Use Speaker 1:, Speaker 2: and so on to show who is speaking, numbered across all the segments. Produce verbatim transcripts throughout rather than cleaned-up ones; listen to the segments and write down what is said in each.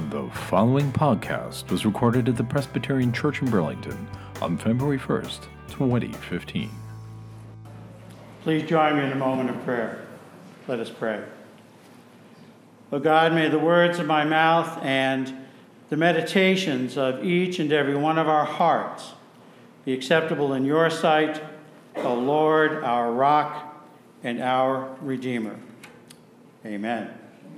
Speaker 1: The following podcast was recorded at the Presbyterian Church in Burlington on February first, twenty fifteen.
Speaker 2: Please join me in a moment of prayer. Let us pray. O God, may the words of my mouth and the meditations of each and every one of our hearts be acceptable in your sight, O Lord, our rock and our Redeemer. Amen.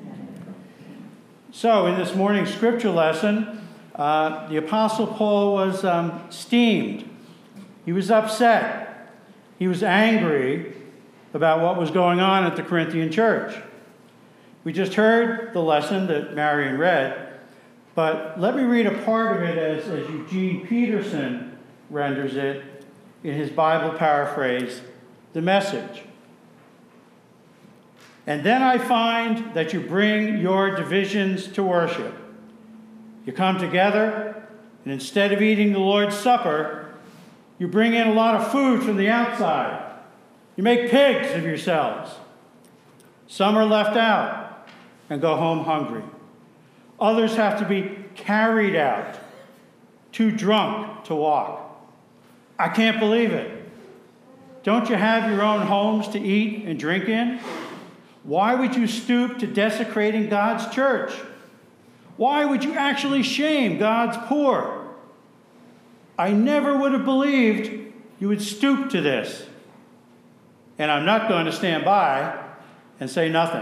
Speaker 2: So, in this morning's scripture lesson, uh, the Apostle Paul was um, steamed. He was upset. He was angry about what was going on at the Corinthian church. We just heard the lesson that Marion read, but let me read a part of it as, as Eugene Peterson renders it in his Bible paraphrase, The Message. And then I find that you bring your divisions to worship. You come together, and instead of eating the Lord's Supper, you bring in a lot of food from the outside. You make pigs of yourselves. Some are left out and go home hungry. Others have to be carried out, too drunk to walk. I can't believe it. Don't you have your own homes to eat and drink in? Why would you stoop to desecrating God's church? Why would you actually shame God's poor? I never would have believed you would stoop to this. And I'm not going to stand by and say nothing.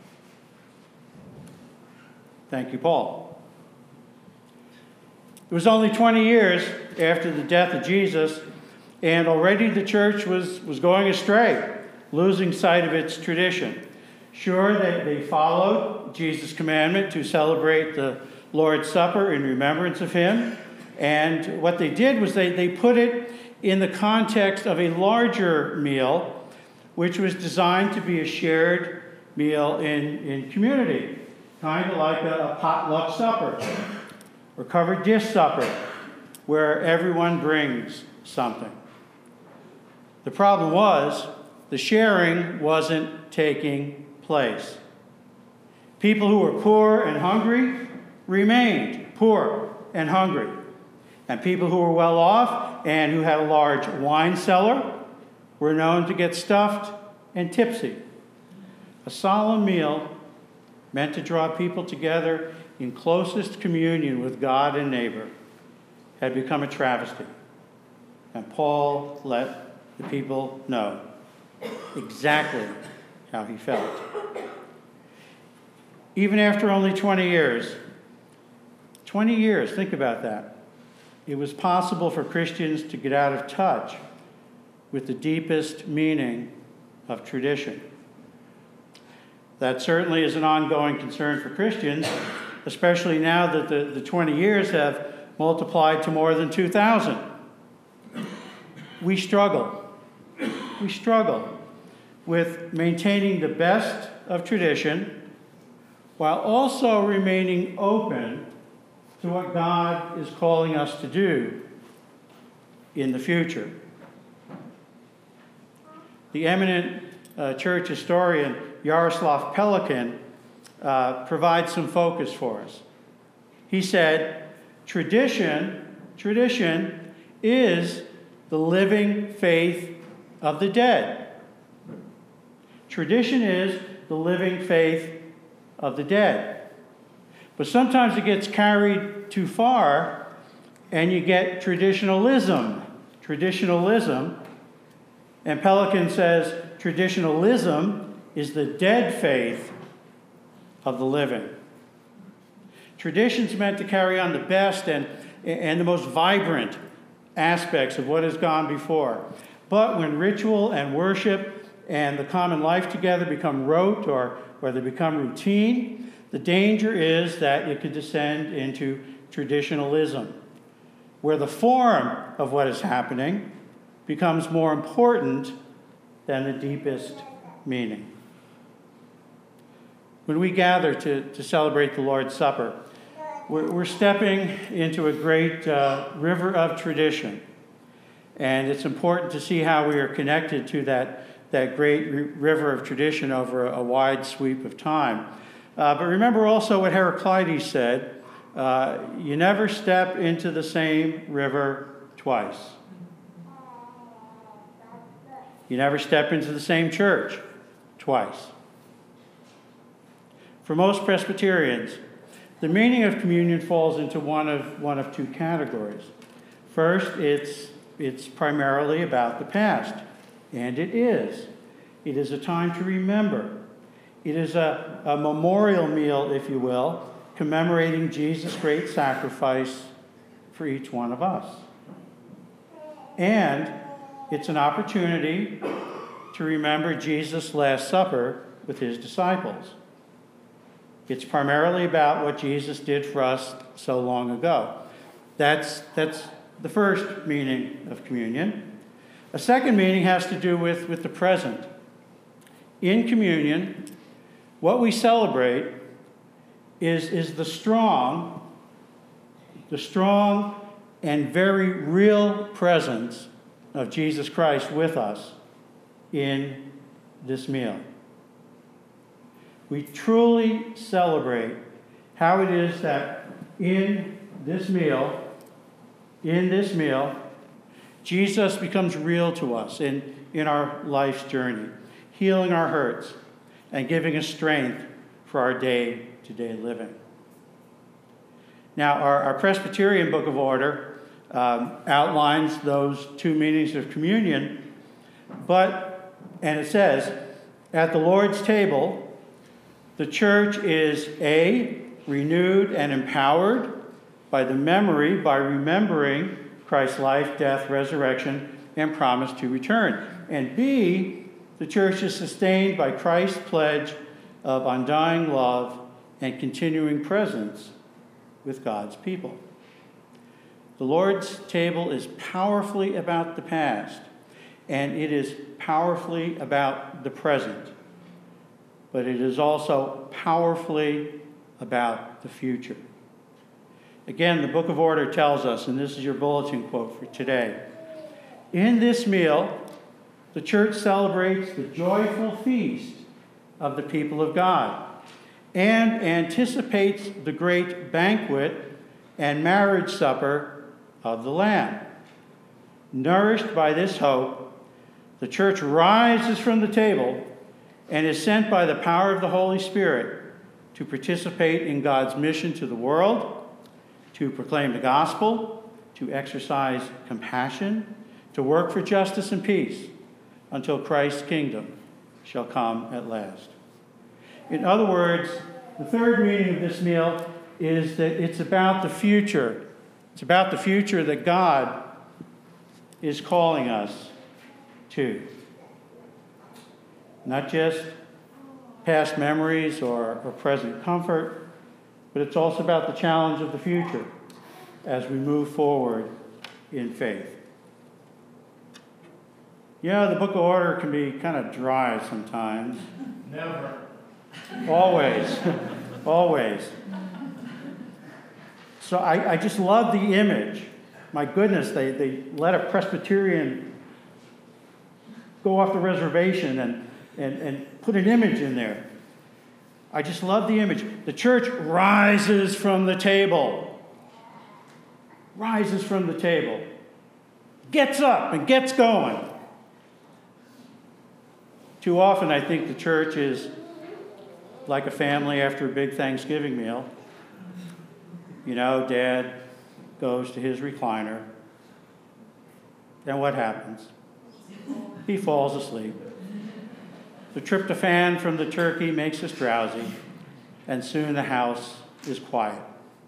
Speaker 2: Thank you, Paul. It was only twenty years after the death of Jesus, and already the church was, was going astray, losing sight of its tradition. Sure, they, they followed Jesus' commandment to celebrate the Lord's Supper in remembrance of him. And what they did was they, they put it in the context of a larger meal, which was designed to be a shared meal in, in community, kind of like a, a potluck supper or covered dish supper, where everyone brings something. The problem was the sharing wasn't taking place. People who were poor and hungry remained poor and hungry. And people who were well off and who had a large wine cellar were known to get stuffed and tipsy. A solemn meal meant to draw people together in closest communion with God and neighbor had become a travesty. And Paul let the people know exactly how he felt. Even after only twenty years, twenty years, think about that, it was possible for Christians to get out of touch with the deepest meaning of tradition. That certainly is an ongoing concern for Christians, especially now that the, the twenty years have multiplied to more than two thousand. We struggle. We struggle with maintaining the best of tradition while also remaining open to what God is calling us to do in the future. The eminent uh, church historian Yaroslav Pelikan uh, provides some focus for us. He said, tradition, tradition is the living faith of the dead. Tradition is the living faith of the dead. But sometimes it gets carried too far, and you get traditionalism. Traditionalism. And Pelikan says traditionalism is the dead faith of the living. Tradition's meant to carry on the best and, and the most vibrant aspects of what has gone before. But when ritual and worship and the common life together become rote or, or they become routine, the danger is that it could descend into traditionalism, where the form of what is happening becomes more important than the deepest meaning. When we gather to, to celebrate the Lord's Supper, we're, we're stepping into a great uh, river of tradition. And it's important to see how we are connected to that that great river of tradition over a, a wide sweep of time. Uh, but remember also what Heraclides said, Uh, you never step into the same river twice. You never step into the same church twice. For most Presbyterians, the meaning of communion falls into one of one of two categories. First, it's it's primarily about the past, and it is. It is a time to remember. It is a, a memorial meal, if you will, commemorating Jesus' great sacrifice for each one of us. And it's an opportunity to remember Jesus' Last Supper with his disciples. It's primarily about what Jesus did for us so long ago. That's, that's the first meaning of communion. A second meaning has to do with, with the present. In communion, what we celebrate is, is the strong, the strong and very real presence of Jesus Christ with us in this meal. We truly celebrate how it is that in this meal, in this meal, Jesus becomes real to us in, in our life's journey, healing our hurts and giving us strength for our day-to-day living. Now, our, our Presbyterian Book of Order um, outlines those two meanings of communion, but, and it says, at the Lord's table, the church is A, renewed and empowered by the memory, by remembering Christ's life, death, resurrection, and promise to return. And B, the church is sustained by Christ's pledge of undying love and continuing presence with God's people. The Lord's table is powerfully about the past, and it is powerfully about the present. But it is also powerfully about the future. Again, the Book of Order tells us, and this is your bulletin quote for today, in this meal, the church celebrates the joyful feast of the people of God and anticipates the great banquet and marriage supper of the Lamb. Nourished by this hope, the church rises from the table and is sent by the power of the Holy Spirit to participate in God's mission to the world, to proclaim the gospel, to exercise compassion, to work for justice and peace until Christ's kingdom shall come at last. In other words, the third meaning of this meal is that it's about the future. It's about the future that God is calling us to. Not just past memories or, or present comfort, but it's also about the challenge of the future as we move forward in faith. Yeah, the Book of Order can be kind of dry sometimes.
Speaker 3: Never.
Speaker 2: Always. Always. So I, I just love the image. My goodness, they, they let a Presbyterian go off the reservation and And, and put an image in there. I just love the image. The church rises from the table. Rises from the table. Gets up and gets going. Too often I think the church is like a family after a big Thanksgiving meal. You know, Dad goes to his recliner. And what happens? He falls asleep. The tryptophan from the turkey makes us drowsy, and soon the house is quiet.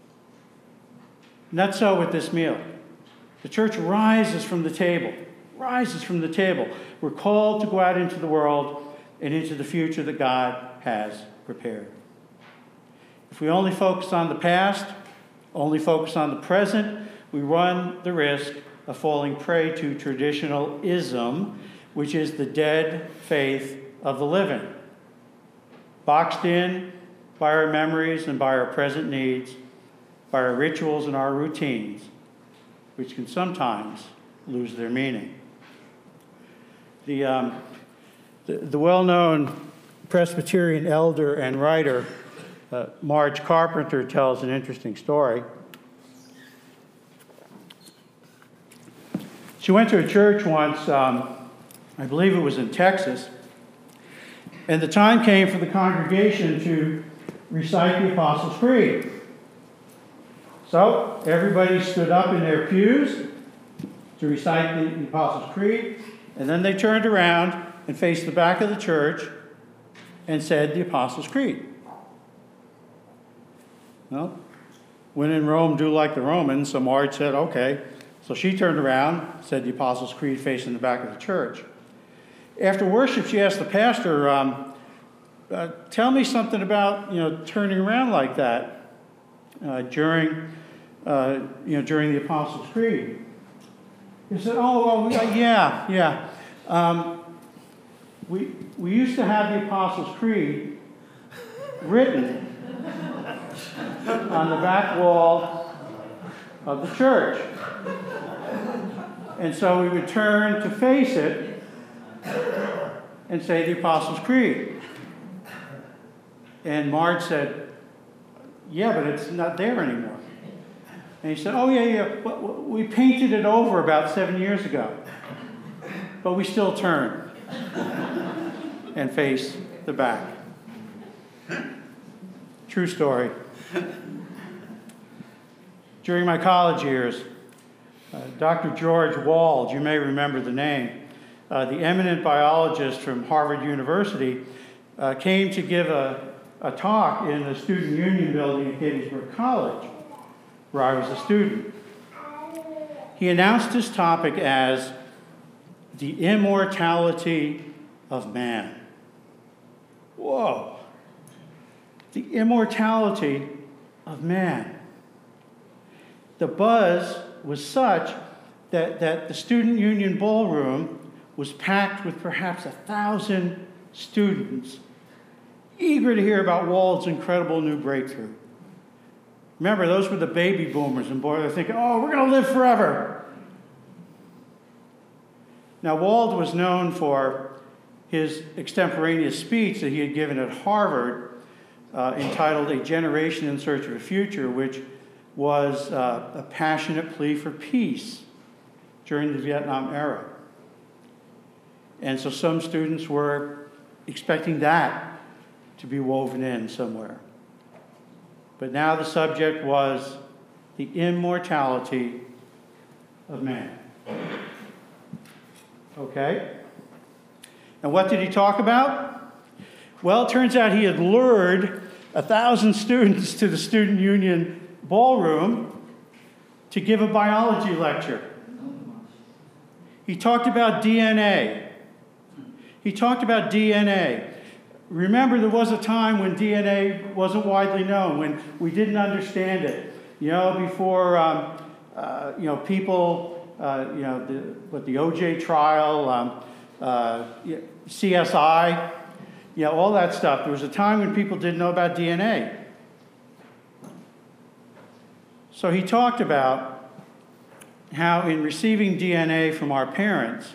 Speaker 2: Not so with this meal. The church rises from the table, rises from the table. We're called to go out into the world and into the future that God has prepared. If we only focus on the past, only focus on the present, we run the risk of falling prey to traditionalism, which is the dead faith of the living, boxed in by our memories and by our present needs, by our rituals and our routines, which can sometimes lose their meaning. The, um, the, the well-known Presbyterian elder and writer Uh, Marge Carpenter tells an interesting story. She went to a church once, um, I believe it was in Texas, and the time came for the congregation to recite the Apostles' Creed. So everybody stood up in their pews to recite the, the Apostles' Creed, and then they turned around and faced the back of the church and said the Apostles' Creed. Well, when in Rome, do like the Romans, so Marge said, okay. So she turned around, said the Apostles' Creed facing the back of the church. After worship, she asked the pastor, um, uh, tell me something about, you know, turning around like that uh, during, uh, you know, during the Apostles' Creed. He said, oh, well, yeah, yeah. Um, we, we used to have the Apostles' Creed written on the back wall of the church. And so we would turn to face it and say the Apostles' Creed. And Marge said, yeah, but it's not there anymore. And he said, oh, yeah, yeah, we painted it over about seven years ago. But we still turn and face the back. True story. During my college years, uh, Doctor George Wald, you may remember the name, uh, the eminent biologist from Harvard University, uh, came to give a, a talk in the Student Union building at Gettysburg College, where I was a student. He announced his topic as the immortality of man. Whoa. The immortality of man. The buzz was such that, that the Student Union ballroom was packed with perhaps a thousand students, eager to hear about Wald's incredible new breakthrough. Remember, those were the baby boomers, and boy, they're thinking, oh, we're going to live forever. Now, Wald was known for his extemporaneous speech that he had given at Harvard, uh, entitled A Generation in Search of a Future, which was uh, a passionate plea for peace during the Vietnam era. And so some students were expecting that to be woven in somewhere. But now the subject was the immortality of man. Okay? And what did he talk about? Well, it turns out he had lured a thousand students to the Student Union ballroom to give a biology lecture. He talked about D N A. He talked about D N A. Remember, there was a time when D N A wasn't widely known, when we didn't understand it. You know, before, um, uh, you know, people, uh, you know, the, what the O J trial, um, uh, C S I, you know, all that stuff. There was a time when people didn't know about D N A. So he talked about how in receiving D N A from our parents,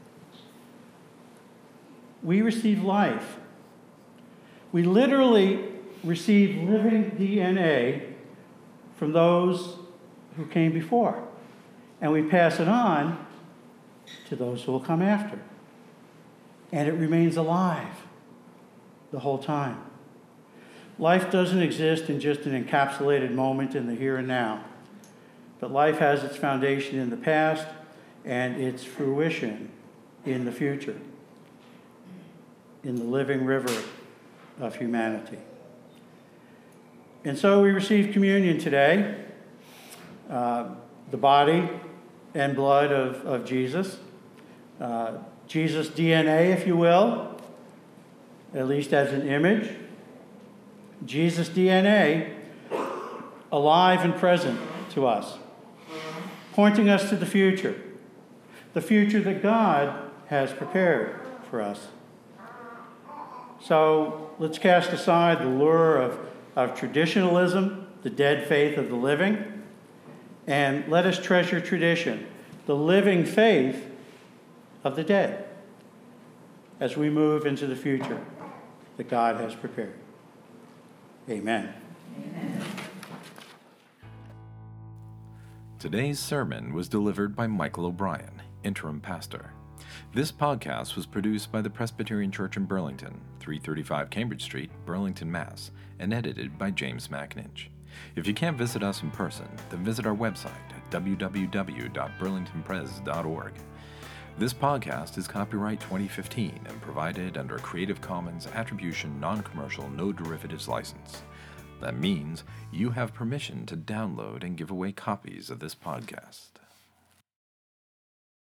Speaker 2: we receive life. We literally receive living D N A from those who came before. And we pass it on to those who will come after. And it remains alive the whole time. Life doesn't exist in just an encapsulated moment in the here and now. But life has its foundation in the past and its fruition in the future, in the living river of humanity. And so we receive communion today, uh, the body and blood of, of Jesus, uh, Jesus' D N A, if you will, at least as an image. Jesus' D N A, alive and present to us, pointing us to the future, the future that God has prepared for us. So let's cast aside the lure of, of traditionalism, the dead faith of the living, and let us treasure tradition, the living faith of the dead, as we move into the future that God has prepared. Amen.
Speaker 3: Amen.
Speaker 1: Today's sermon was delivered by Michael O'Brien, interim pastor. This podcast was produced by the Presbyterian Church in Burlington, three thirty-five Cambridge Street, Burlington, Mass, and edited by James McAninch. If you can't visit us in person, then visit our website at w w w dot burlington pres dot org. This podcast is copyright twenty fifteen and provided under a Creative Commons Attribution Non-Commercial No Derivatives license. That means you have permission to download and give away copies of this podcast.